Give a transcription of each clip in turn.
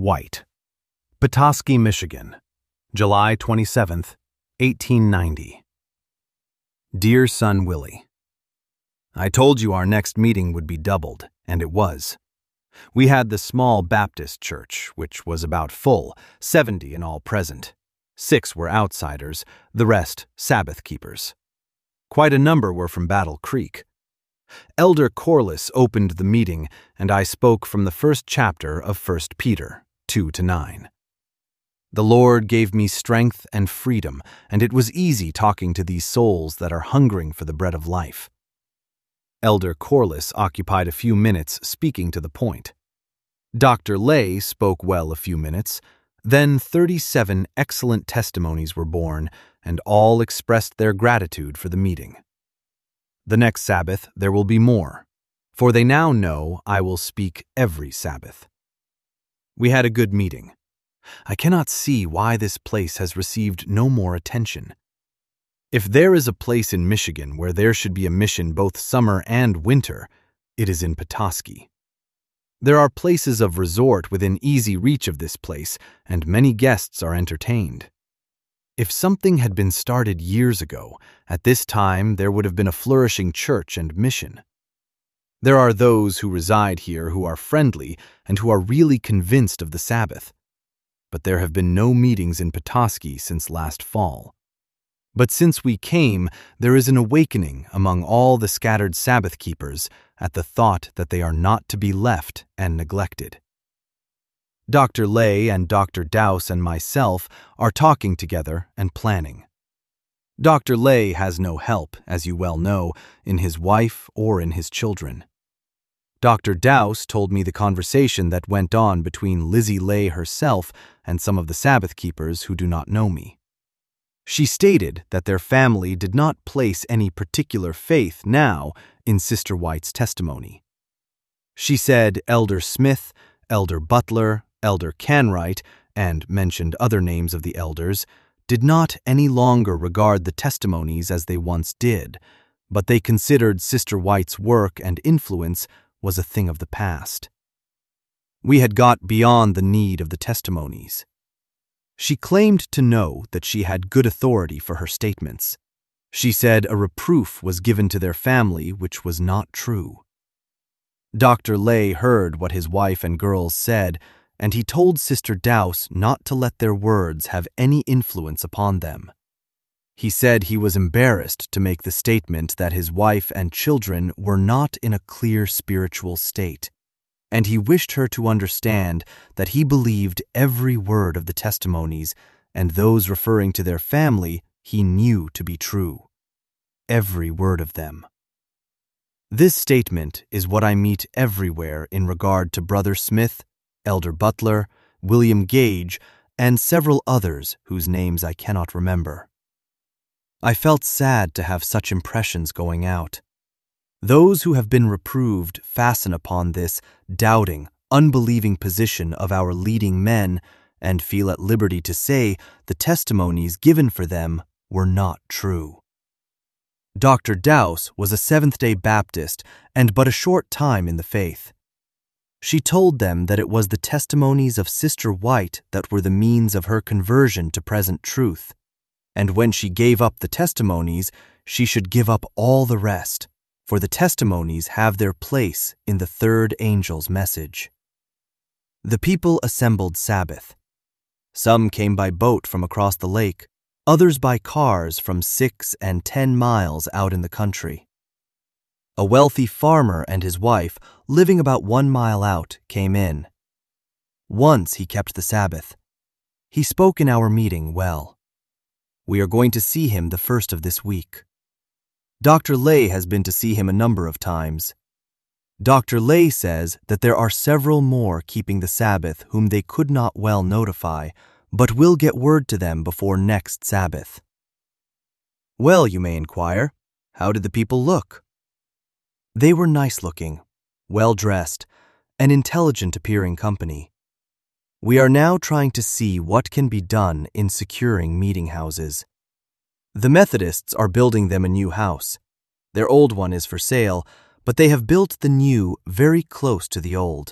White. Petoskey, Michigan, July 27, 1890. Dear son Willie, I told you our next meeting would be doubled, and it was. We had the small Baptist church, which was about full, 70 in all present. 6 were outsiders, the rest Sabbath keepers. Quite a number were from Battle Creek. Elder Corliss opened the meeting, and I spoke from the first chapter of 1 Peter, 2-9. The Lord gave me strength and freedom, and it was easy talking to these souls that are hungering for the bread of life. Elder Corliss occupied a few minutes speaking to the point. Dr. Lay spoke well a few minutes. Then 37 excellent testimonies were born, and all expressed their gratitude for the meeting. The next Sabbath there will be more, for they now know I will speak every Sabbath. We had a good meeting. I cannot see why this place has received no more attention. If there is a place in Michigan where there should be a mission both summer and winter, it is in Petoskey. There are places of resort within easy reach of this place, and many guests are entertained. If something had been started years ago, at this time there would have been a flourishing church and mission. There are those who reside here who are friendly and who are really convinced of the Sabbath. But there have been no meetings in Petoskey since last fall. But since we came, there is an awakening among all the scattered Sabbath keepers at the thought that they are not to be left and neglected. Dr. Lay and Dr. Dowse and myself are talking together and planning. Dr. Lay has no help, as you well know, in his wife or in his children. Dr. Dowse told me the conversation that went on between Lizzie Lay herself and some of the Sabbath keepers who do not know me. She stated that their family did not place any particular faith now in Sister White's testimony. She said Elder Smith, Elder Butler, Elder Canright, and mentioned other names of the elders, did not any longer regard the testimonies as they once did, but they considered Sister White's work and influence was a thing of the past. We had got beyond the need of the testimonies. She claimed to know that she had good authority for her statements. She said a reproof was given to their family which was not true. Dr. Lay heard what his wife and girls said, and he told Sister Dowse not to let their words have any influence upon them. He said he was embarrassed to make the statement that his wife and children were not in a clear spiritual state, and he wished her to understand that he believed every word of the testimonies, and those referring to their family he knew to be true. Every word of them. This statement is what I meet everywhere in regard to Brother Smith, Elder Butler, William Gage, and several others whose names I cannot remember. I felt sad to have such impressions going out. Those who have been reproved fasten upon this doubting, unbelieving position of our leading men and feel at liberty to say the testimonies given for them were not true. Dr. Dowse was a Seventh-day Baptist and but a short time in the faith. She told them that it was the testimonies of Sister White that were the means of her conversion to present truth, and when she gave up the testimonies, she should give up all the rest, for the testimonies have their place in the third angel's message. The people assembled Sabbath. Some came by boat from across the lake, others by cars from 6 and 10 miles out in the country. A wealthy farmer and his wife, living about 1 mile out, came in. Once he kept the Sabbath. He spoke in our meeting well. We are going to see him the first of this week. Dr. Lay has been to see him a number of times. Dr. Lay says that there are several more keeping the Sabbath whom they could not well notify, but will get word to them before next Sabbath. Well, you may inquire, how did the people look? They were nice-looking, well-dressed, an intelligent-appearing company. We are now trying to see what can be done in securing meeting houses. The Methodists are building them a new house. Their old one is for sale, but they have built the new very close to the old.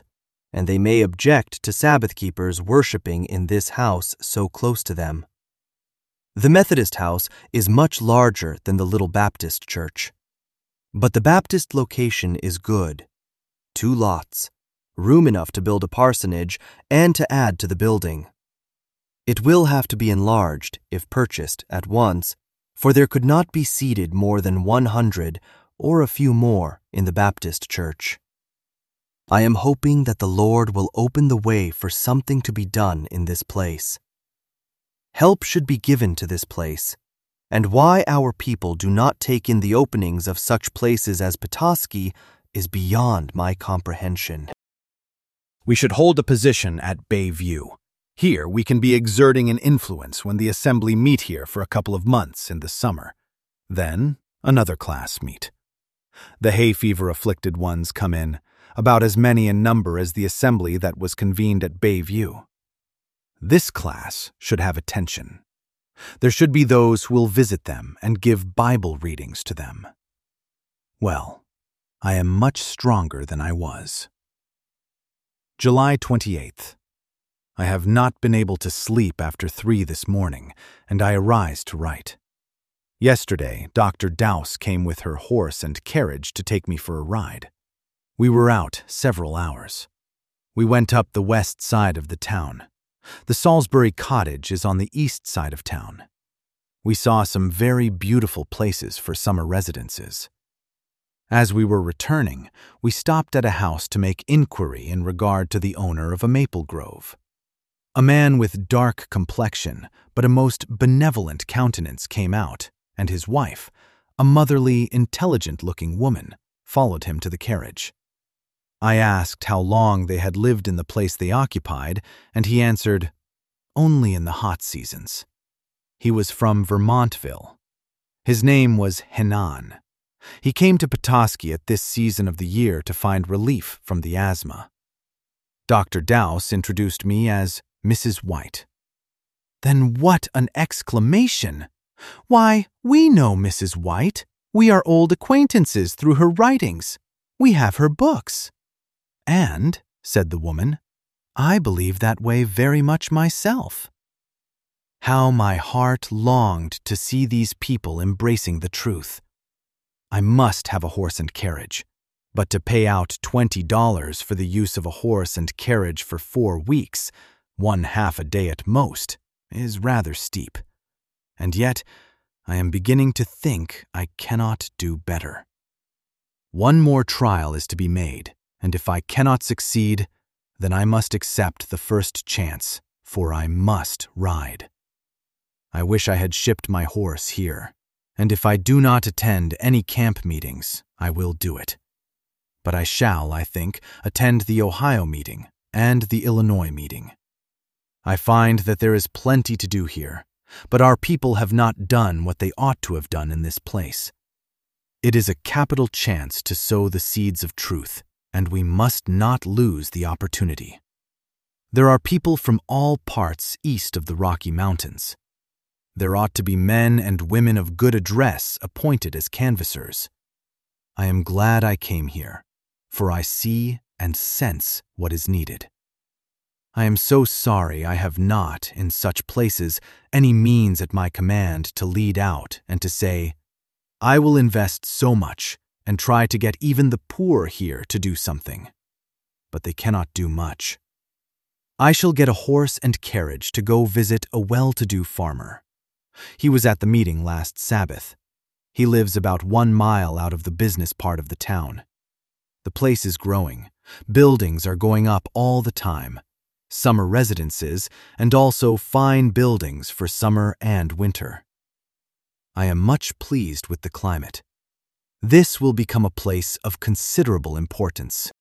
and they may object to Sabbath keepers worshiping in this house so close to them. The Methodist house is much larger than the little Baptist church. But the Baptist location is good. 2 lots, room enough to build a parsonage and to add to the building. It will have to be enlarged, if purchased at once, for there could not be seated more than 100 or a few more in the Baptist church. I am hoping that the Lord will open the way for something to be done in this place. Help should be given to this place, and why our people do not take in the openings of such places as Petoskey is beyond my comprehension. We should hold a position at Bayview. Here we can be exerting an influence when the assembly meet here for a couple of months in the summer. Then another class meet. The hay fever afflicted ones come in, about as many in number as the assembly that was convened at Bayview. This class should have attention. There should be those who will visit them and give Bible readings to them. Well, I am much stronger than I was. July 28th. I have not been able to sleep after 3 this morning, and I arise to write. Yesterday, Dr. Dowse came with her horse and carriage to take me for a ride. We were out several hours. We went up the west side of the town. The Salisbury Cottage is on the east side of town. We saw some very beautiful places for summer residences. As we were returning, we stopped at a house to make inquiry in regard to the owner of a maple grove. A man with dark complexion but a most benevolent countenance came out, and his wife, a motherly, intelligent-looking woman, followed him to the carriage. I asked how long they had lived in the place they occupied, and he answered, "Only in the hot seasons." He was from Vermontville. His name was Henan. He came to Petoskey at this season of the year to find relief from the asthma. Dr. Dowse introduced me as Mrs. White. Then what an exclamation! Why, we know Mrs. White. We are old acquaintances through her writings. We have her books. And, said the woman, I believe that way very much myself. How my heart longed to see these people embracing the truth. I must have a horse and carriage, but to pay out $20 for the use of a horse and carriage for 4 weeks, 1/2 a day at most, is rather steep. And yet, I am beginning to think I cannot do better. One more trial is to be made, and if I cannot succeed, then I must accept the first chance, for I must ride. I wish I had shipped my horse here, and if I do not attend any camp meetings, I will do it. But I shall, I think, attend the Ohio meeting and the Illinois meeting. I find that there is plenty to do here, but our people have not done what they ought to have done in this place. It is a capital chance to sow the seeds of truth, and we must not lose the opportunity. There are people from all parts east of the Rocky Mountains. There ought to be men and women of good address appointed as canvassers. I am glad I came here, for I see and sense what is needed. I am so sorry I have not, in such places, any means at my command to lead out and to say, I will invest so much and try to get even the poor here to do something. But they cannot do much. I shall get a horse and carriage to go visit a well-to-do farmer. He was at the meeting last Sabbath. He lives about 1 mile out of the business part of the town. The place is growing. Buildings are going up all the time. Summer residences, and also fine buildings for summer and winter. I am much pleased with the climate. This will become a place of considerable importance.